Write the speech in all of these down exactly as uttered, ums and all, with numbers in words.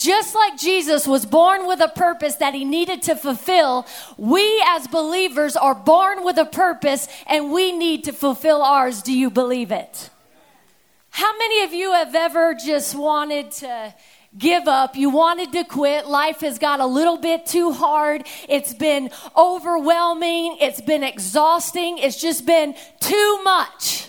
just like Jesus was born with a purpose that he needed to fulfill, we as believers are born with a purpose and we need to fulfill ours. Do you believe it? How many of you have ever just wanted to give up? You wanted to quit. Life has got a little bit too hard. It's been overwhelming. It's been exhausting. It's just been too much.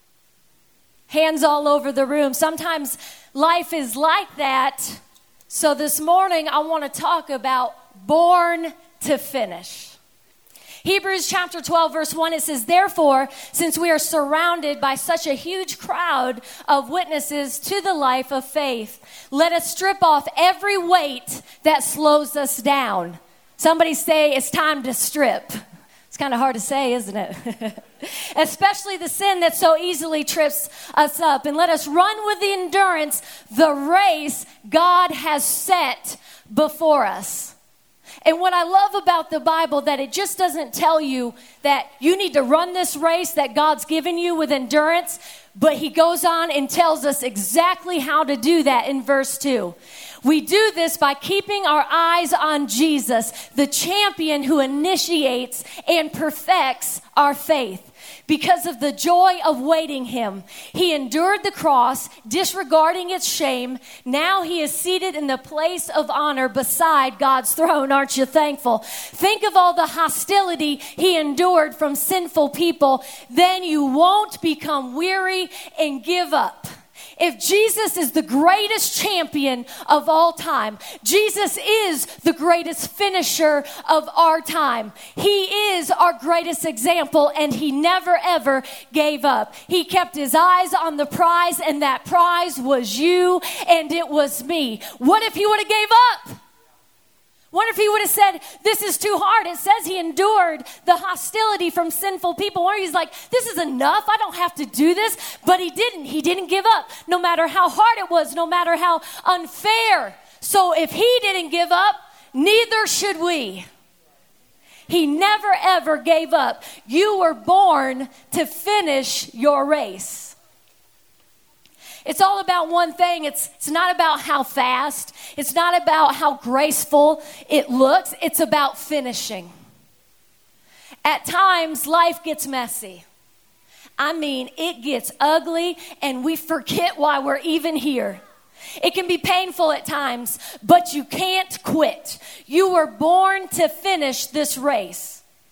Hands all over the room. Sometimes life is like that. So this morning I want to talk about born to finish. Hebrews chapter twelve, verse one, it says, therefore, since we are surrounded by such a huge crowd of witnesses to the life of faith, let us strip off every weight that slows us down. Somebody say, it's time to strip. It's kind of hard to say, isn't it? Especially the sin that so easily trips us up. And let us run with the endurance the race God has set before us. And what I love about the Bible, that it just doesn't tell you that you need to run this race that God's given you with endurance, but he goes on and tells us exactly how to do that in verse two. We do this by keeping our eyes on Jesus, the champion who initiates and perfects our faith. Because of the joy of waiting him, he endured the cross, disregarding its shame. Now he is seated in the place of honor beside God's throne. Aren't you thankful? Think of all the hostility he endured from sinful people. Then you won't become weary and give up. If Jesus is the greatest champion of all time, Jesus is the greatest finisher of our time. He is our greatest example, and he never ever gave up. He kept his eyes on the prize, and that prize was you and it was me. What if he would have gave up? What if he would have said, this is too hard? It says he endured the hostility from sinful people. Or he's like, this is enough. I don't have to do this. But he didn't. He didn't give up, no matter how hard it was, no matter how unfair. So if he didn't give up, neither should we. He never, ever gave up. You were born to finish your race. It's all about one thing. It's, it's not about how fast. It's not about how graceful it looks. It's about finishing. At times, life gets messy. I mean, it gets ugly, and we forget why we're even here. It can be painful at times, but you can't quit. You were born to finish this race.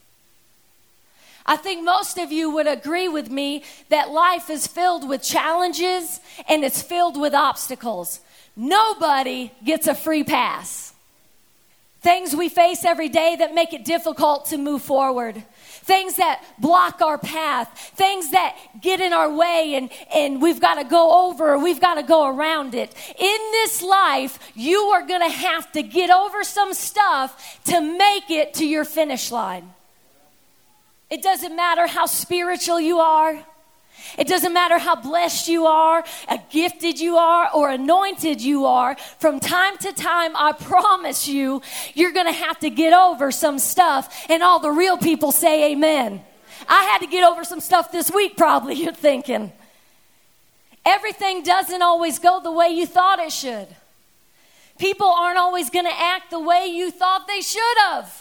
I think most of you would agree with me that life is filled with challenges and it's filled with obstacles. Nobody gets a free pass. Things we face every day that make it difficult to move forward. Things that block our path. Things that get in our way and, and we've got to go over or we've got to go around it. In this life, you are going to have to get over some stuff to make it to your finish line. It doesn't matter how spiritual you are. It doesn't matter how blessed you are, how gifted you are, or anointed you are. From time to time, I promise you, you're going to have to get over some stuff. And all the real people say amen. I had to get over some stuff this week, probably, you're thinking. Everything doesn't always go the way you thought it should. People aren't always going to act the way you thought they should have.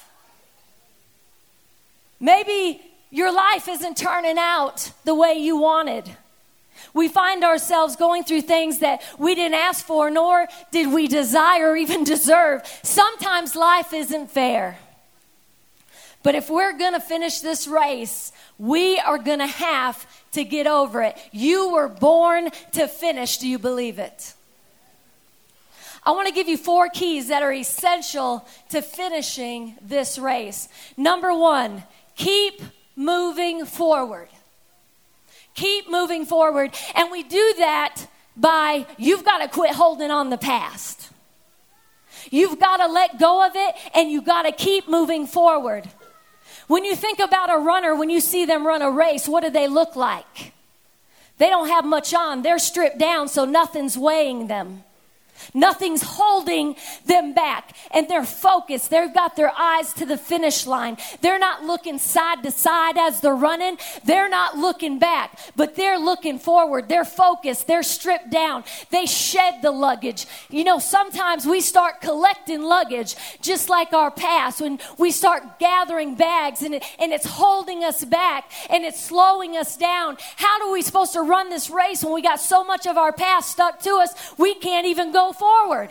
Maybe your life isn't turning out the way you wanted. We find ourselves going through things that we didn't ask for, nor did we desire or even deserve. Sometimes life isn't fair. But if we're going to finish this race, we are going to have to get over it. You were born to finish. Do you believe it? I want to give you four keys that are essential to finishing this race. Number one, keep moving forward. Keep moving forward. And we do that by, you've got to quit holding on the past. You've got to let go of it, and you've got to keep moving forward. When you think about a runner, when you see them run a race, what do they look like? They don't have much on. They're stripped down, so nothing's weighing them. Nothing's holding them back. And they're focused. They've got their eyes to the finish line. They're not looking side to side as they're running. They're not looking back, but they're looking forward. They're focused. They're stripped down. They shed the luggage. You know, sometimes we start collecting luggage just like our past, when we start gathering bags and, it, and it's holding us back and it's slowing us down. How are we supposed to run this race when we got so much of our past stuck to us we can't even go forward?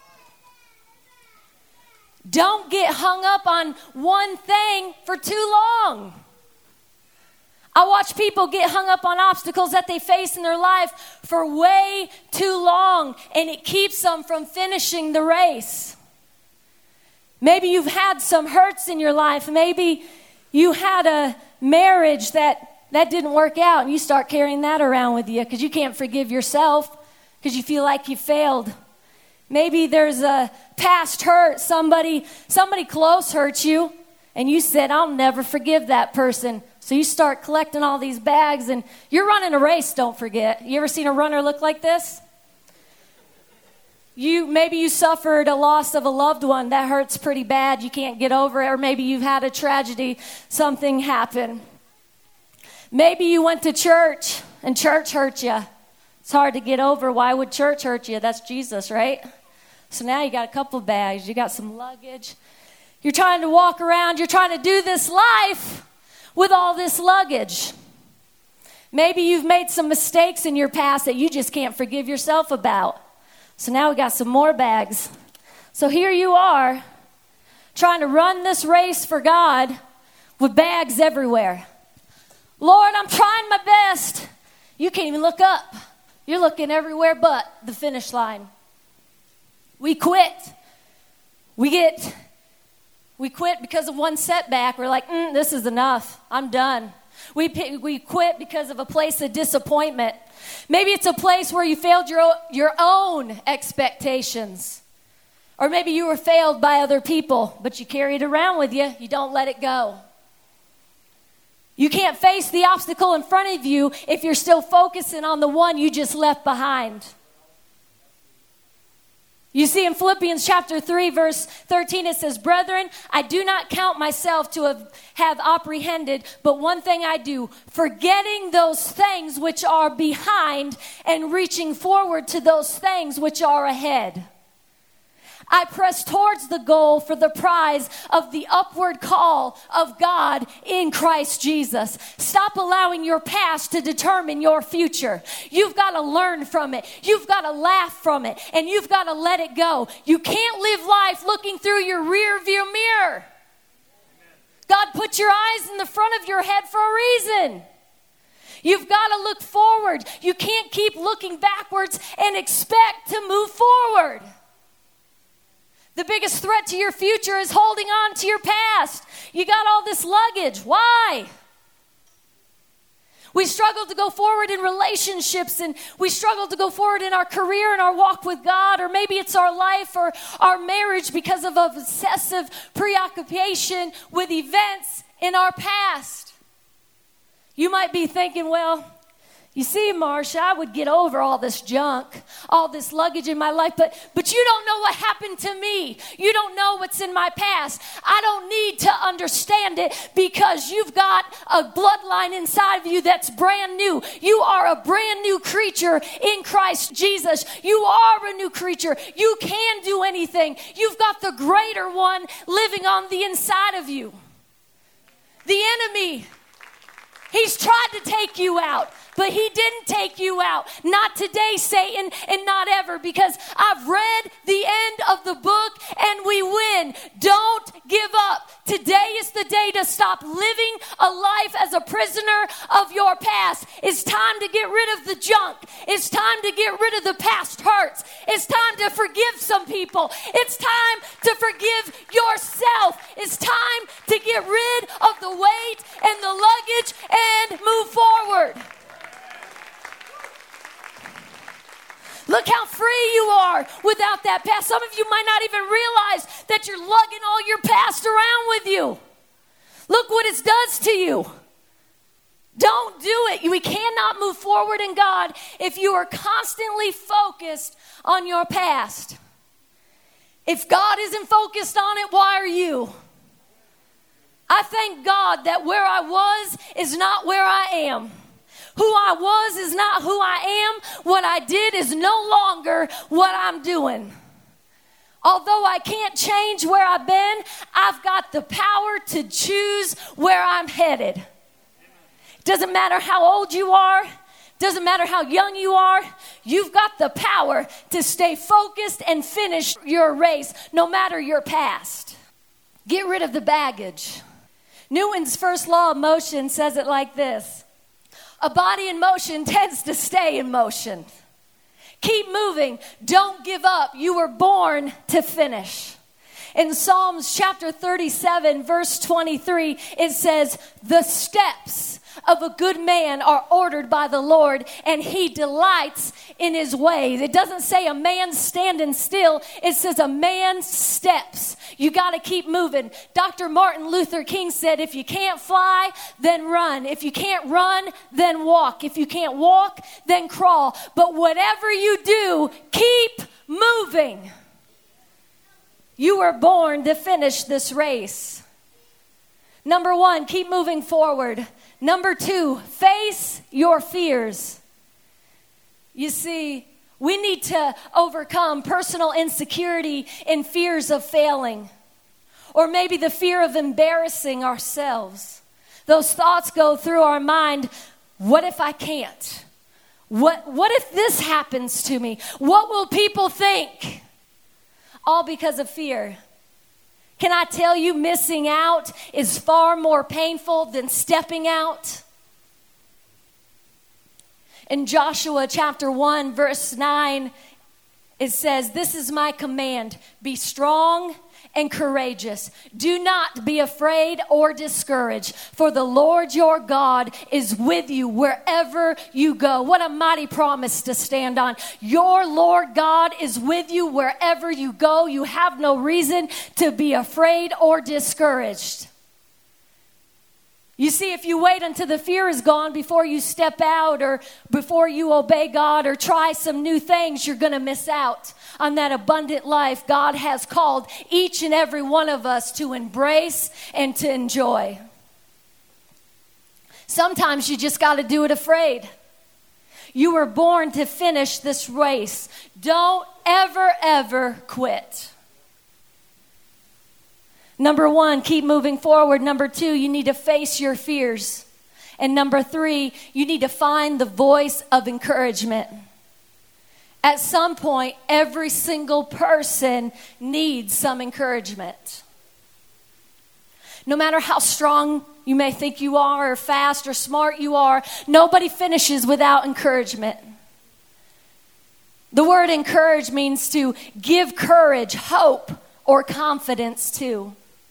Don't get hung up on one thing for too long. I watch people get hung up on obstacles that they face in their life for way too long, and it keeps them from finishing the race. Maybe you've had some hurts in your life. Maybe you had a marriage that that didn't work out, and you start carrying that around with you because you can't forgive yourself because you feel like you failed. Maybe there's a past hurt. Somebody, somebody close hurt you, and you said, I'll never forgive that person. So you start collecting all these bags, and you're running a race, don't forget. You ever seen a runner look like this? You maybe you suffered a loss of a loved one. That hurts pretty bad. You can't get over it. Or maybe you've had a tragedy. Something happened. Maybe you went to church, and church hurt you. It's hard to get over. Why would church hurt you? That's Jesus, right? So now you got a couple bags. You got some luggage. You're trying to walk around. You're trying to do this life with all this luggage. Maybe you've made some mistakes in your past that you just can't forgive yourself about. So now we got some more bags. So here you are, trying to run this race for God with bags everywhere. Lord, I'm trying my best. You can't even look up. You're looking everywhere but the finish line. We quit. We get, we quit because of one setback. We're like, mm, this is enough. I'm done. We, we quit because of a place of disappointment. Maybe it's a place where you failed your, your own expectations. Or maybe you were failed by other people, but you carry it around with you. You don't let it go. You can't face the obstacle in front of you if you're still focusing on the one you just left behind. You see in Philippians chapter three, verse thirteen, it says, Brethren, I do not count myself to have, have apprehended, but one thing I do, forgetting those things which are behind and reaching forward to those things which are ahead. I press towards the goal for the prize of the upward call of God in Christ Jesus. Stop allowing your past to determine your future. You've got to learn from it. You've got to laugh from it. And you've got to let it go. You can't live life looking through your rear view mirror. God put your eyes in the front of your head for a reason. You've got to look forward. You can't keep looking backwards and expect to move forward. The biggest threat to your future is holding on to your past. You got all this luggage. Why? We struggle to go forward in relationships, and we struggle to go forward in our career and our walk with God, or maybe it's our life or our marriage because of an obsessive preoccupation with events in our past. You might be thinking, well, you see, Marsha, I would get over all this junk, all this luggage in my life, but, but you don't know what happened to me. You don't know what's in my past. I don't need to understand it because you've got a bloodline inside of you that's brand new. You are a brand new creature in Christ Jesus. You are a new creature. You can do anything. You've got the greater one living on the inside of you. The enemy, he's tried to take you out. But he didn't take you out. Not today, Satan, and not ever, because I've read the end of the book and we win. Don't give up. Today is the day to stop living a life as a prisoner of your past. It's time to get rid of the junk. It's time to get rid of the past hurts. It's time to forgive some people. It's time to forgive yourself. It's time to get rid of the weight and the luggage and move forward. Look how free you are without that past. Some of you might not even realize that you're lugging all your past around with you. Look what it does to you. Don't do it. We cannot move forward in God if you are constantly focused on your past. If God isn't focused on it, why are you? I thank God that where I was is not where I am. Who I was is not who I am. What I did is no longer what I'm doing. Although I can't change where I've been, I've got the power to choose where I'm headed. Doesn't matter how old you are. Doesn't matter how young you are. You've got the power to stay focused and finish your race no matter your past. Get rid of the baggage. Newton's first law of motion says it like this. A body in motion tends to stay in motion. Keep moving. Don't give up. You were born to finish. In Psalms chapter thirty-seven, verse twenty-three, it says, the steps of a good man are ordered by the Lord, and he delights in his ways. It doesn't say a man standing still. It says a man's steps. You got to keep moving. Doctor Martin Luther King said, if you can't fly, then run. If you can't run, then walk. If you can't walk, then crawl. But whatever you do, keep moving. You were born to finish this race. Number one, keep moving forward. Number two, face your fears. You see, we need to overcome personal insecurity and fears of failing, or maybe the fear of embarrassing ourselves. Those thoughts go through our mind. What if I can't? What, what if this happens to me? What will people think? All because of fear. Can I tell you, missing out is far more painful than stepping out? In Joshua chapter one, verse nine, it says, this is my command, be strong and courageous. Do not be afraid or discouraged, for the Lord your God is with you wherever you go. What a mighty promise to stand on. Your Lord God is with you wherever you go. You have no reason to be afraid or discouraged. You see, if you wait until the fear is gone before you step out or before you obey God or try some new things, you're going to miss out on that abundant life God has called each and every one of us to embrace and to enjoy. Sometimes you just got to do it afraid. You were born to finish this race. Don't ever, ever quit. Number one, keep moving forward. Number two, you need to face your fears. And number three, you need to find the voice of encouragement. At some point, every single person needs some encouragement. No matter how strong you may think you are, or fast or smart you are, nobody finishes without encouragement. The word encourage means to give courage, hope, or confidence to.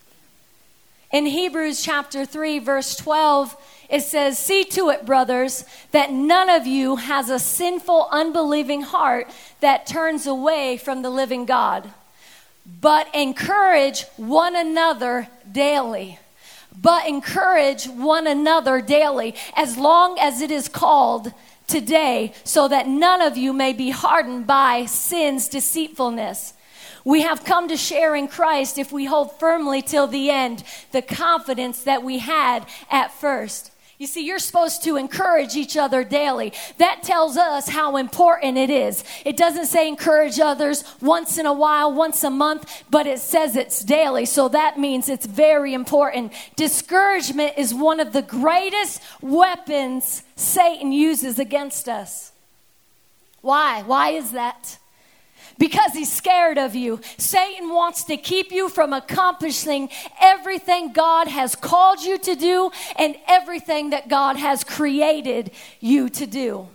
In Hebrews chapter three, verse twelve, it says, see to it, brothers, that none of you has a sinful, unbelieving heart that turns away from the living God, but encourage one another daily. But encourage one another daily, as long as it is called today, so that none of you may be hardened by sin's deceitfulness. We have come to share in Christ if we hold firmly till the end the confidence that we had at first. You see, you're supposed to encourage each other daily. That tells us how important it is. It doesn't say encourage others once in a while, once a month, but it says it's daily. So that means it's very important. Discouragement is one of the greatest weapons Satan uses against us. Why? Why is that? Because he's scared of you. Satan wants to keep you from accomplishing everything God has called you to do and everything that God has created you to do.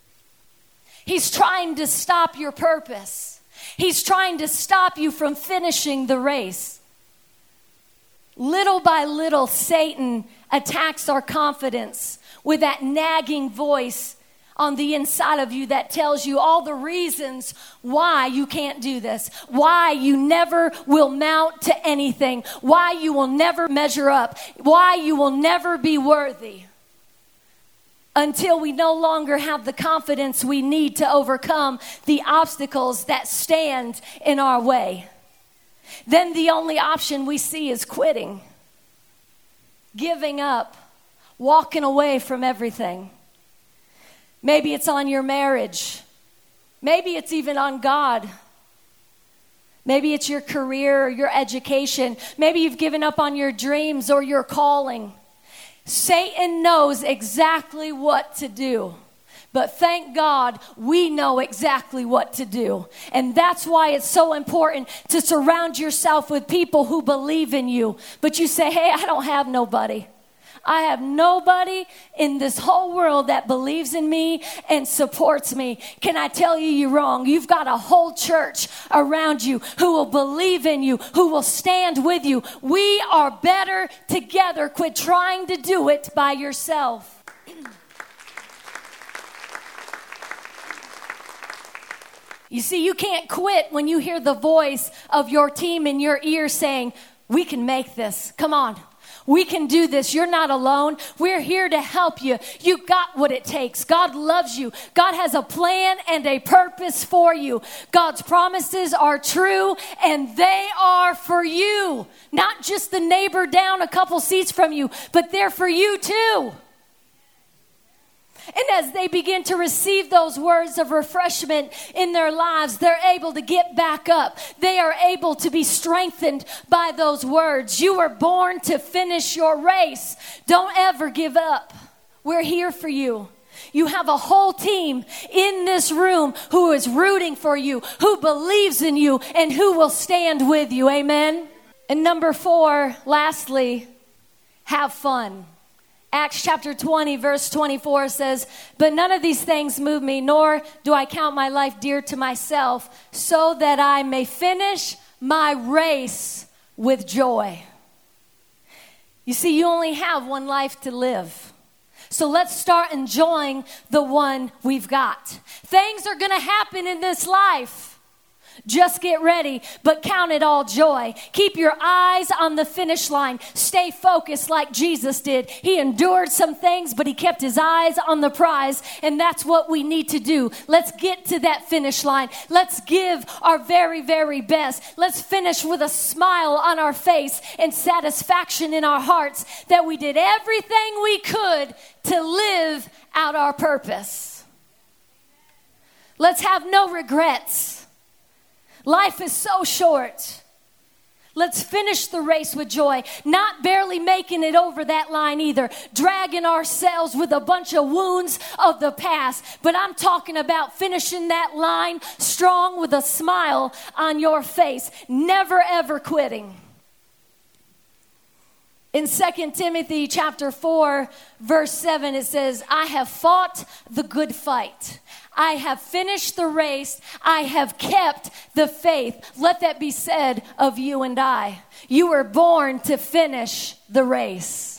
He's trying to stop your purpose. He's trying to stop you from finishing the race. Little by little, Satan attacks our confidence with that nagging voice on the inside of you that tells you all the reasons why you can't do this, why you never will mount to anything, why you will never measure up, why you will never be worthy. until we no longer have the confidence we need to overcome the obstacles that stand in our way. Then the only option we see is quitting, giving up, walking away from everything. Maybe it's on your marriage. Maybe it's even on God. Maybe it's your career or your education. Maybe you've given up on your dreams or your calling. Satan knows exactly what to do. But thank God we know exactly what to do. And that's why it's so important to surround yourself with people who believe in you. But you say, hey, I don't have nobody. I have nobody in this whole world that believes in me and supports me. Can I tell you you're wrong? You've got a whole church around you who will believe in you, who will stand with you. We are better together. Quit trying to do it by yourself. You see, you can't quit when you hear the voice of your team in your ear saying, we can make this. Come on. We can do this. You're not alone. We're here to help you. You got what it takes. God loves you. God has a plan and a purpose for you. God's promises are true and they are for you. Not just the neighbor down a couple seats from you, but they're for you too. And as they begin to receive those words of refreshment in their lives, they're able to get back up. They are able to be strengthened by those words. You were born to finish your race. Don't ever give up. We're here for you. You have a whole team in this room who is rooting for you, who believes in you, and who will stand with you. Amen. And number four, lastly, have fun. Acts chapter twenty, verse twenty-four says, but none of these things move me, nor do I count my life dear to myself, so that I may finish my race with joy. You see, you only have one life to live. So let's start enjoying the one we've got. Things are going to happen in this life. Just get ready, but count it all joy. Keep your eyes on the finish line. Stay focused like Jesus did. He endured some things, but he kept his eyes on the prize, and that's what we need to do. Let's get to that finish line. Let's give our very, very best. Let's finish with a smile on our face and satisfaction in our hearts that we did everything we could to live out our purpose. Let's have no regrets. Life is so short. Let's finish the race with joy, not barely making it over that line either, dragging ourselves with a bunch of wounds of the past. But I'm talking about finishing that line strong with a smile on your face, never ever quitting. In Second Timothy chapter four, verse seven, it says, I have fought the good fight. I have finished the race. I have kept the faith. Let that be said of you and I. You were born to finish the race.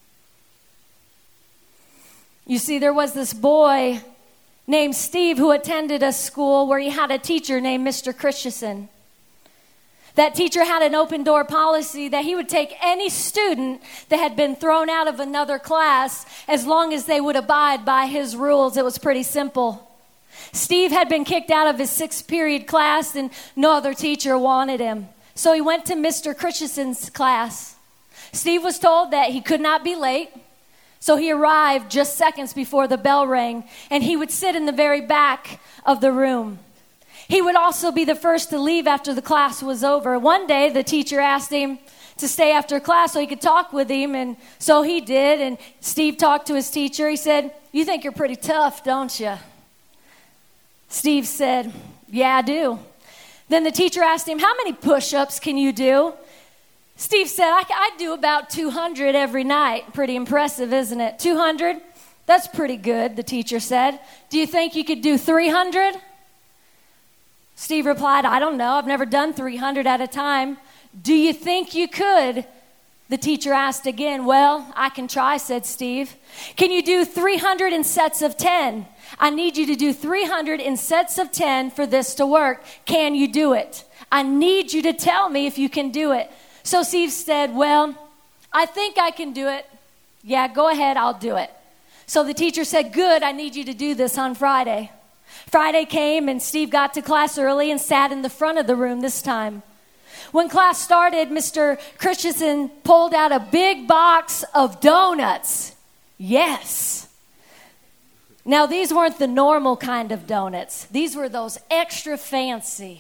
You see, there was this boy named Steve who attended a school where he had a teacher named Mister Christensen. That teacher had an open door policy that he would take any student that had been thrown out of another class as long as they would abide by his rules. It was pretty simple. Steve had been kicked out of his sixth period class and no other teacher wanted him. So he went to Mister Christensen's class. Steve was told that he could not be late. So he arrived just seconds before the bell rang, and he would sit in the very back of the room. He would also be the first to leave after the class was over. One day, the teacher asked him to stay after class so he could talk with him, and so he did, and Steve talked to his teacher. He said, you think you're pretty tough, don't you? Steve said, yeah, I do. Then the teacher asked him, how many push-ups can you do? Steve said, I, I do about two hundred every night. Pretty impressive, isn't it? two hundred? That's pretty good, the teacher said. Do you think you could do three hundred? Steve replied, I don't know. I've never done three hundred at a time. Do you think you could? The teacher asked again. Well, I can try, said Steve. Can you do three hundred in sets of ten? I need you to do three hundred in sets of ten for this to work. Can you do it? I need you to tell me if you can do it. So Steve said, well, I think I can do it. Yeah, go ahead, I'll do it. So the teacher said, good, I need you to do this on Friday. Friday came and Steve got to class early and sat in the front of the room this time. When class started, Mister Christensen pulled out a big box of donuts. Yes. Now, these weren't the normal kind of donuts. These were those extra fancy,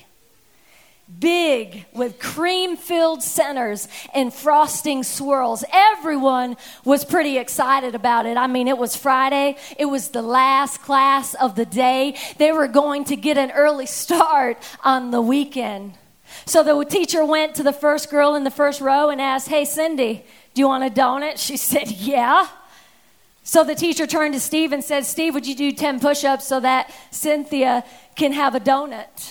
big, with cream-filled centers and frosting swirls. Everyone was pretty excited about it. I mean, it was Friday. It was the last class of the day. They were going to get an early start on the weekend. So the teacher went to the first girl in the first row and asked, hey, Cindy, do you want a donut? She said, yeah. So the teacher turned to Steve and said, Steve, would you do ten push-ups so that Cynthia can have a donut?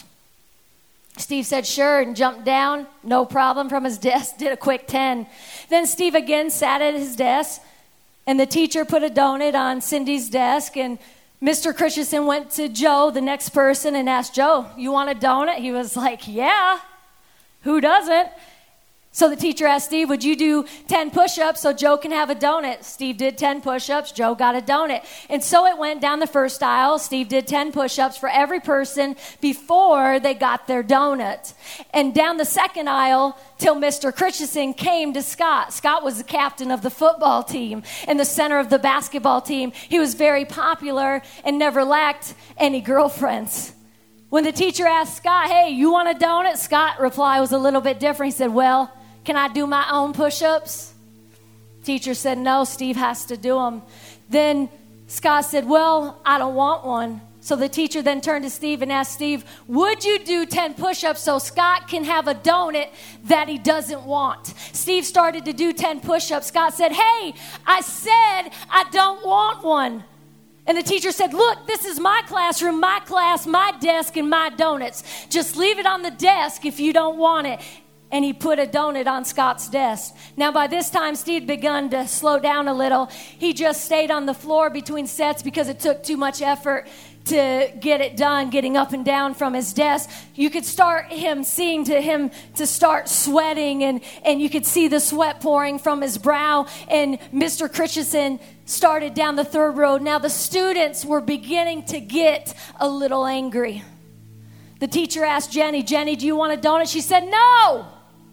Steve said, sure, and jumped down, no problem, from his desk, did a quick ten. Then Steve again sat at his desk, and the teacher put a donut on Cindy's desk, and Mister Christensen went to Joe, the next person, and asked, Joe, you want a donut? He was like, yeah, who doesn't? So the teacher asked Steve, would you do ten push-ups so Joe can have a donut? Steve did ten push-ups. Joe got a donut. And so it went down the first aisle. Steve did ten push-ups for every person before they got their donut. And down the second aisle till Mister Christensen came to Scott. Scott was the captain of the football team and the center of the basketball team. He was very popular and never lacked any girlfriends. When the teacher asked Scott, hey, you want a donut? Scott's reply was a little bit different. He said, well, can I do my own push-ups? Teacher said, no, Steve has to do them. Then Scott said, well, I don't want one. So the teacher then turned to Steve and asked Steve, would you do ten push-ups so Scott can have a donut that he doesn't want? Steve started to do ten push-ups. Scott said, hey, I said I don't want one. And the teacher said, look, this is my classroom, my class, my desk, and my donuts. Just leave it on the desk if you don't want it. And he put a donut on Scott's desk. Now, by this time, Steve had begun to slow down a little. He just stayed on the floor between sets because it took too much effort to get it done, getting up and down from his desk. You could start him seeing to him to start sweating, and, and you could see the sweat pouring from his brow. And Mister Christensen started down the third row. Now, the students were beginning to get a little angry. The teacher asked Jenny, Jenny, do you want a donut? She said, no.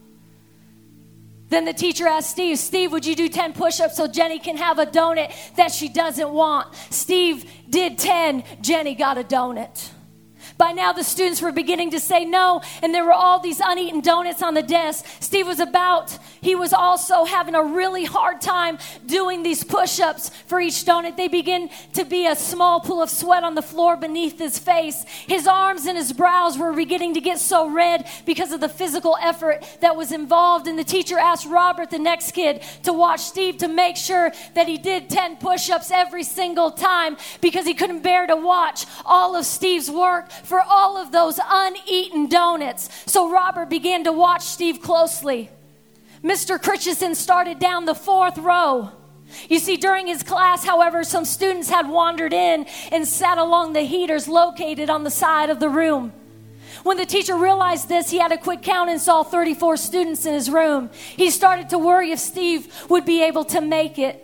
Then the teacher asked Steve, Steve, would you do ten push-ups so Jenny can have a donut that she doesn't want? Steve did ten. Jenny got a donut. By now, the students were beginning to say no, and there were all these uneaten donuts on the desk. Steve was about, he was also having a really hard time doing these push-ups for each donut. They began to be a small pool of sweat on the floor beneath his face. His arms and his brows were beginning to get so red because of the physical effort that was involved. And the teacher asked Robert, the next kid, to watch Steve to make sure that he did ten push-ups every single time because he couldn't bear to watch all of Steve's work for all of those uneaten donuts. So Robert began to watch Steve closely. Mister Christensen started down the fourth row. You see, during his class, however, some students had wandered in and sat along the heaters located on the side of the room. When the teacher realized this, he had a quick count and saw thirty-four students in his room. He started to worry if Steve would be able to make it.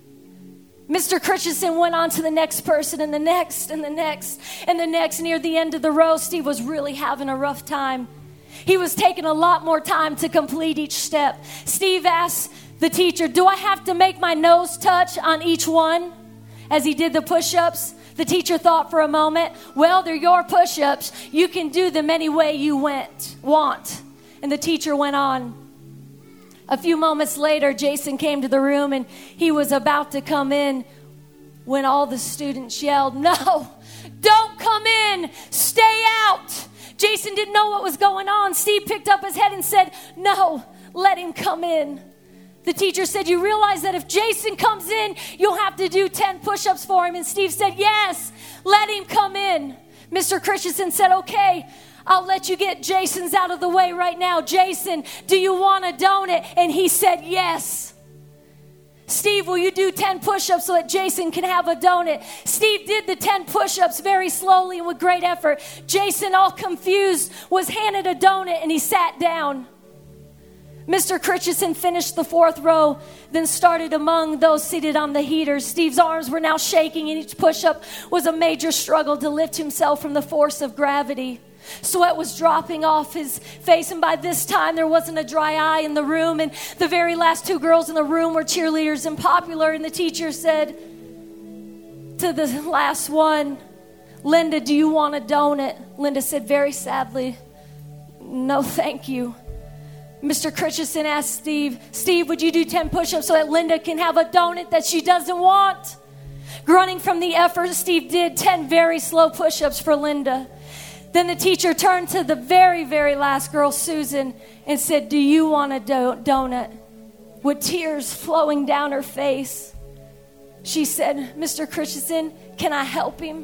Mister Christensen went on to the next person and the next and the next and the next. Near the end of the row, Steve was really having a rough time. He was taking a lot more time to complete each step. Steve asked the teacher, do I have to make my nose touch on each one? As he did the push-ups, the teacher thought for a moment, well, they're your push-ups. You can do them any way you went, want. And the teacher went on. A few moments later, Jason came to the room, and he was about to come in when all the students yelled, no, don't come in, stay out. Jason didn't know what was going on. Steve picked up his head and said, no, let him come in. The teacher said, you realize that if Jason comes in, you'll have to do ten push-ups for him. And Steve said, yes, let him come in. Mister Christensen said, okay, I'll let you get Jason's out of the way right now. Jason, do you want a donut? And he said, yes. Steve, will you do ten push-ups so that Jason can have a donut? Steve did the ten push-ups very slowly and with great effort. Jason, all confused, was handed a donut and he sat down. Mister Christensen finished the fourth row, then started among those seated on the heaters. Steve's arms were now shaking, and each push-up was a major struggle to lift himself from the force of gravity. Sweat was dropping off his face, and by this time there wasn't a dry eye in the room, and the very last two girls in the room were cheerleaders and popular, and the teacher said to the last one, "Linda, do you want a donut?" Linda said very sadly, "No, thank you." Mister Christensen asked Steve, "Steve, would you do ten push-ups so that Linda can have a donut that she doesn't want?" Grunting from the effort, Steve did ten very slow push-ups for Linda. Then the teacher turned to the very, very last girl, Susan, and said, "Do you want a do- donut?" With tears flowing down her face, she said, "Mister Christensen, can I help him?"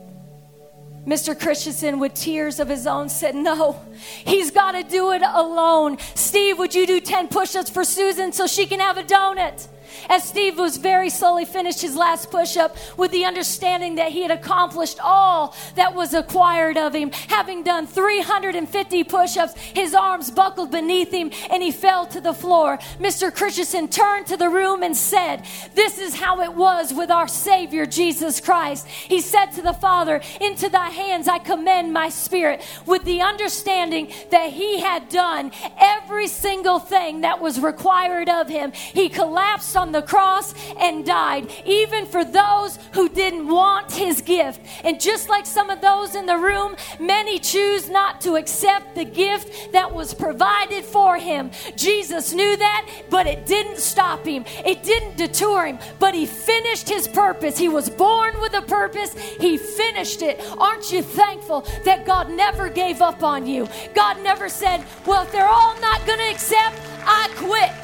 Mister Christensen, with tears of his own, said, "No, he's got to do it alone. Steve, would you do ten push-ups for Susan so she can have a donut?" As Steve was very slowly finished his last push-up with the understanding that he had accomplished all that was required of him, having done three hundred fifty push-ups, his arms buckled beneath him and he fell to the floor. Mister Christensen turned to the room and said, "This is how it was with our Savior, Jesus Christ." He said to the Father, "Into thy hands I commend my spirit," with the understanding that he had done every single thing that was required of him. He collapsed on the cross and died, even for those who didn't want his gift. And just like some of those in the room, many choose not to accept the gift that was provided for him. Jesus knew that, but it didn't stop him. It didn't deter him, but he finished his purpose. He was born with a purpose. He finished it. Aren't you thankful that God never gave up on you? God never said, "Well, if they're all not going to accept, I quit.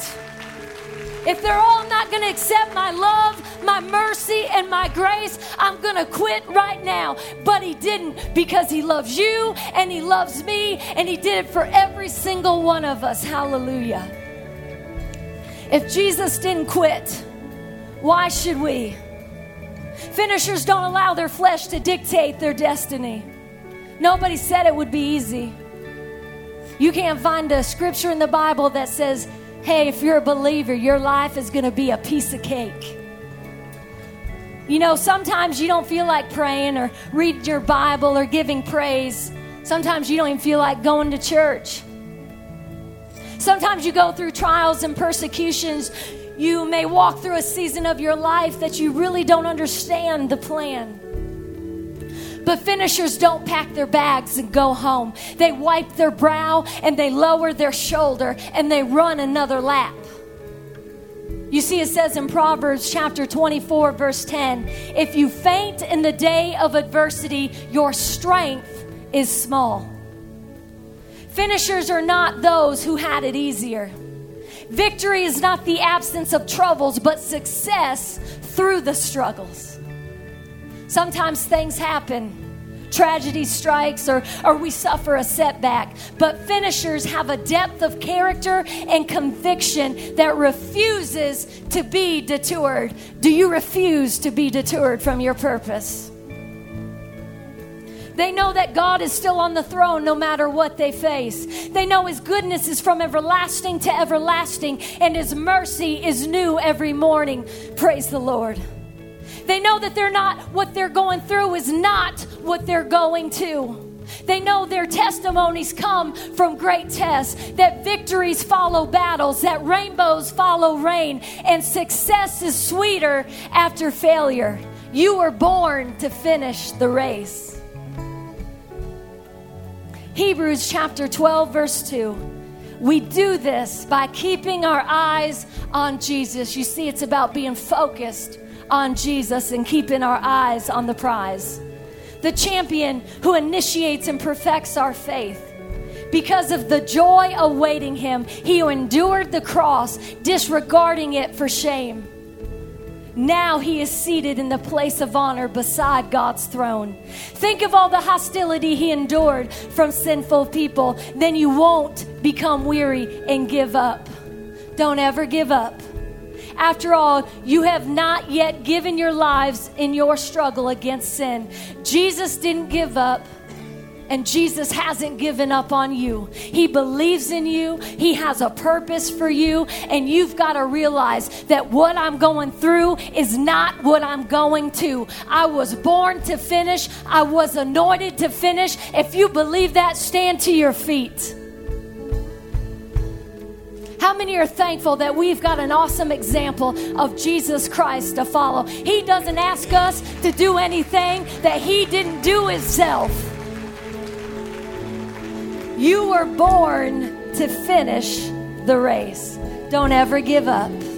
If they're all not going to accept my love, my mercy, and my grace, I'm going to quit right now." But he didn't, because he loves you and he loves me, and he did it for every single one of us. Hallelujah. If Jesus didn't quit, why should we? Finishers don't allow their flesh to dictate their destiny. Nobody said it would be easy. You can't find a scripture in the Bible that says, "Hey, if you're a believer, your life is going to be a piece of cake." You know, sometimes you don't feel like praying or reading your Bible or giving praise. Sometimes you don't even feel like going to church. Sometimes you go through trials and persecutions. You may walk through a season of your life that you really don't understand the plan. But finishers don't pack their bags and go home. They wipe their brow and they lower their shoulder and they run another lap. You see, it says in Proverbs chapter twenty-four, verse ten, "If you faint in the day of adversity, your strength is small." Finishers are not those who had it easier. Victory is not the absence of troubles, but success through the struggles. Sometimes things happen. Tragedy strikes, or, or we suffer a setback. But finishers have a depth of character and conviction that refuses to be deterred. Do you refuse to be deterred from your purpose? They know that God is still on the throne no matter what they face. They know his goodness is from everlasting to everlasting, and his mercy is new every morning. Praise the Lord. They know that they're not, what they're going through is not what they're going to. They know their testimonies come from great tests, that victories follow battles, that rainbows follow rain, and success is sweeter after failure. You were born to finish the race. Hebrews chapter twelve, verse two. We do this by keeping our eyes on Jesus. You see, it's about being focused on Jesus and keeping our eyes on the prize. The champion who initiates and perfects our faith. Because of the joy awaiting him, he endured the cross, disregarding it for shame. Now he is seated in the place of honor beside God's throne. Think of all the hostility he endured from sinful people. Then you won't become weary and give up. Don't ever give up. After all, you have not yet given your lives in your struggle against sin. Jesus didn't give up. And Jesus hasn't given up on you. He believes in you. He has a purpose for you. And you've got to realize that what I'm going through is not what I'm going to. I was born to finish. I was anointed to finish. If you believe that, stand to your feet. How many are thankful that we've got an awesome example of Jesus Christ to follow? He doesn't ask us to do anything that he didn't do himself. You were born to finish the race. Don't ever give up.